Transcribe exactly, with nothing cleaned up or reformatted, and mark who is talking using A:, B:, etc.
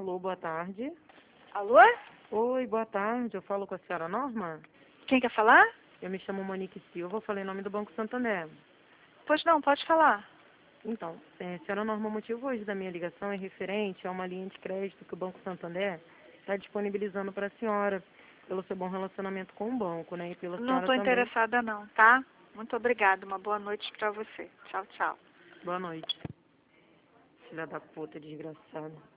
A: Alô, boa tarde.
B: Alô?
A: Oi, boa tarde. Eu falo com a senhora Norma?
B: Quem quer falar?
A: Eu me chamo Monique Silva, eu falei em nome do Banco Santander.
B: Pois não, pode falar.
A: Então, é, senhora Norma, o motivo hoje da minha ligação é referente a uma linha de crédito que o Banco Santander está disponibilizando para a senhora, pelo seu bom relacionamento com o banco, né? E pela
B: Não
A: senhora
B: estou
A: também.
B: interessada não, tá? Muito obrigada. Uma boa noite para você. Tchau, tchau.
A: Boa noite. Filha da puta, desgraçada.